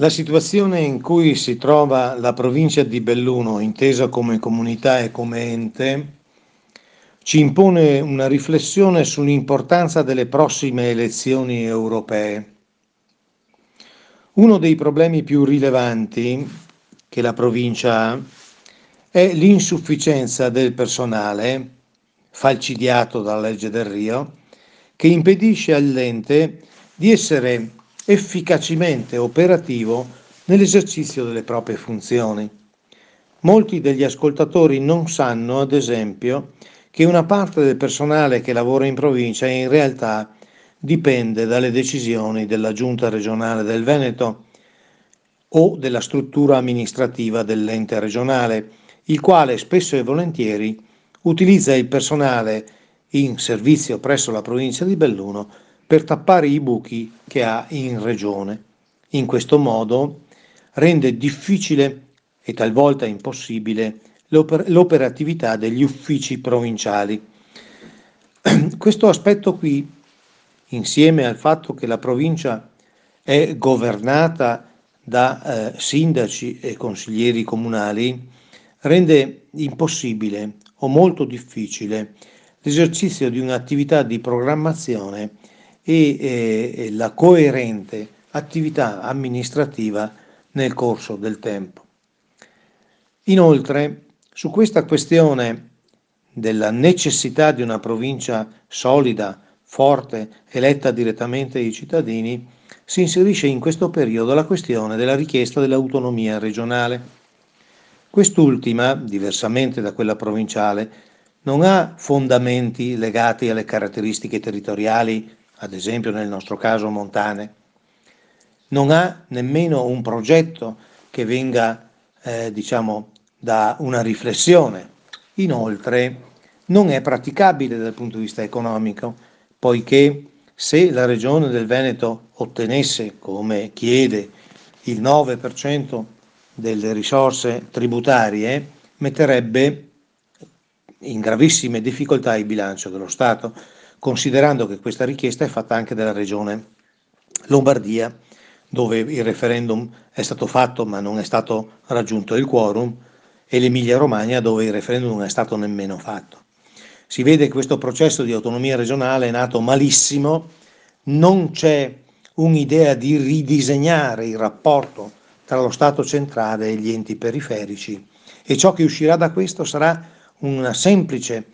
La situazione in cui si trova la provincia di Belluno, intesa come comunità e come ente, ci impone una riflessione sull'importanza delle prossime elezioni europee. Uno dei problemi più rilevanti che la provincia ha è l'insufficienza del personale, falcidiato dalla legge del Rio, che impedisce all'ente di essere efficacemente operativo nell'esercizio delle proprie funzioni. Molti degli ascoltatori non sanno, ad esempio, che una parte del personale che lavora in provincia in realtà dipende dalle decisioni della Giunta regionale del Veneto o della struttura amministrativa dell'ente regionale, il quale spesso e volentieri utilizza il personale in servizio presso la provincia di Belluno per tappare i buchi che ha in regione. In questo modo rende difficile e talvolta impossibile l'operatività degli uffici provinciali. Questo aspetto qui, insieme al fatto che la provincia è governata da sindaci e consiglieri comunali, rende impossibile o molto difficile l'esercizio di un'attività di programmazione e la coerente attività amministrativa nel corso del tempo. Inoltre, su questa questione della necessità di una provincia solida, forte, eletta direttamente dai cittadini, si inserisce in questo periodo la questione della richiesta dell'autonomia regionale. Quest'ultima, diversamente da quella provinciale, non ha fondamenti legati alle caratteristiche territoriali, ad esempio nel nostro caso montane. Non ha nemmeno un progetto che venga, da una riflessione. Inoltre, non è praticabile dal punto di vista economico, poiché se la regione del Veneto ottenesse, come chiede, il 9% delle risorse tributarie, metterebbe in gravissime difficoltà il bilancio dello Stato, considerando che questa richiesta è fatta anche dalla regione Lombardia, dove il referendum è stato fatto ma non è stato raggiunto il quorum, e l'Emilia Romagna, dove il referendum non è stato nemmeno fatto. Si vede che questo processo di autonomia regionale è nato malissimo, non c'è un'idea di ridisegnare il rapporto tra lo Stato centrale e gli enti periferici, e ciò che uscirà da questo sarà una semplice,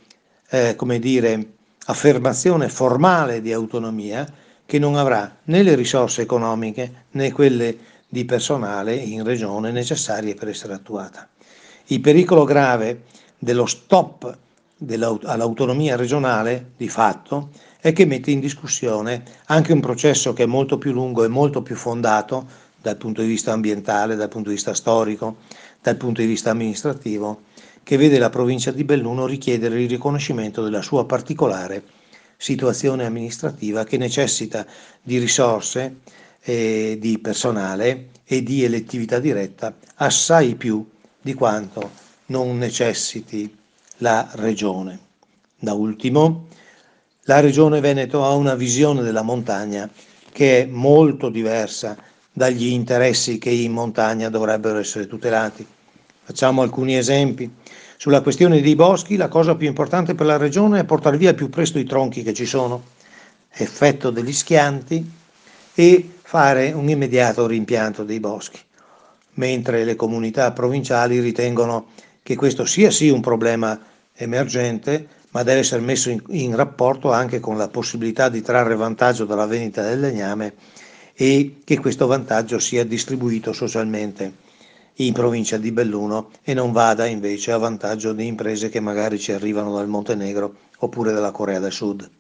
affermazione formale di autonomia che non avrà né le risorse economiche né quelle di personale in regione necessarie per essere attuata. Il pericolo grave dello stop all'autonomia regionale, di fatto, è che mette in discussione anche un processo che è molto più lungo e molto più fondato dal punto di vista ambientale, dal punto di vista storico, dal punto di vista amministrativo, che vede la provincia di Belluno richiedere il riconoscimento della sua particolare situazione amministrativa che necessita di risorse, di personale e di elettività diretta assai più di quanto non necessiti la regione. Da ultimo, la regione Veneto ha una visione della montagna che è molto diversa dagli interessi che in montagna dovrebbero essere tutelati. Facciamo alcuni esempi. Sulla questione dei boschi, la cosa più importante per la regione è portare via al più presto i tronchi che ci sono, effetto degli schianti, e fare un immediato rimpianto dei boschi, mentre le comunità provinciali ritengono che questo sia sì un problema emergente, ma deve essere messo in rapporto anche con la possibilità di trarre vantaggio dalla vendita del legname e che questo vantaggio sia distribuito socialmente in provincia di Belluno e non vada invece a vantaggio di imprese che magari ci arrivano dal Montenegro oppure dalla Corea del Sud.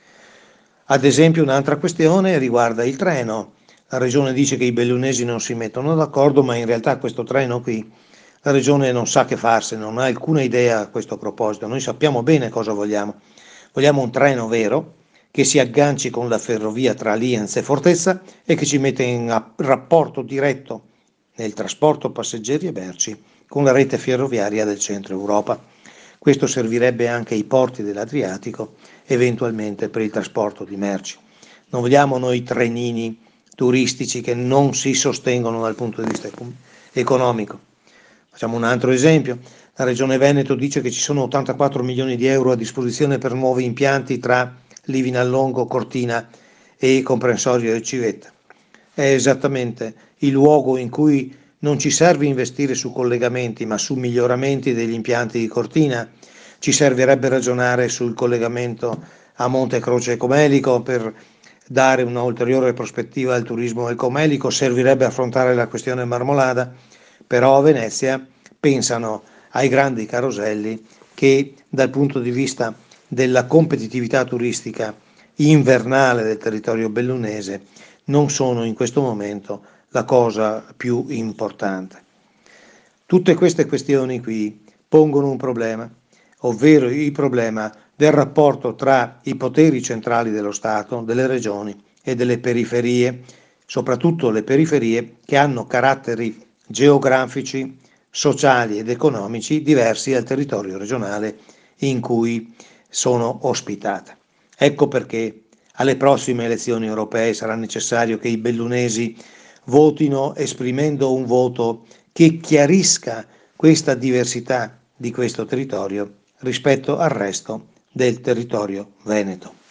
Ad esempio, un'altra questione riguarda il treno. La regione dice che i bellunesi non si mettono d'accordo, ma in realtà questo treno qui la regione non sa che farsene, non ha alcuna idea a questo proposito. Noi sappiamo bene cosa vogliamo. Vogliamo un treno vero che si agganci con la ferrovia tra Lienz e Fortezza e che ci mette in rapporto diretto nel trasporto passeggeri e merci con la rete ferroviaria del centro Europa. Questo servirebbe anche ai porti dell'Adriatico, eventualmente per il trasporto di merci. Non vogliamo noi trenini turistici che non si sostengono dal punto di vista economico. Facciamo un altro esempio. La Regione Veneto dice che ci sono 84 milioni di euro a disposizione per nuovi impianti tra Livinallongo, Cortina e comprensorio del Civetta. È esattamente il luogo in cui non ci serve investire su collegamenti, ma su miglioramenti degli impianti di Cortina. Ci servirebbe ragionare sul collegamento a Monte Croce Comelico per dare una ulteriore prospettiva al turismo del Comelico, servirebbe affrontare la questione Marmolada, però a Venezia pensano ai grandi caroselli che dal punto di vista della competitività turistica invernale del territorio bellunese non sono in questo momento la cosa più importante. Tutte queste questioni qui pongono un problema, ovvero il problema del rapporto tra i poteri centrali dello Stato, delle regioni e delle periferie, soprattutto le periferie che hanno caratteri geografici, sociali ed economici diversi dal territorio regionale in cui sono ospitate. Ecco perché alle prossime elezioni europee sarà necessario che i bellunesi votino esprimendo un voto che chiarisca questa diversità di questo territorio rispetto al resto del territorio veneto.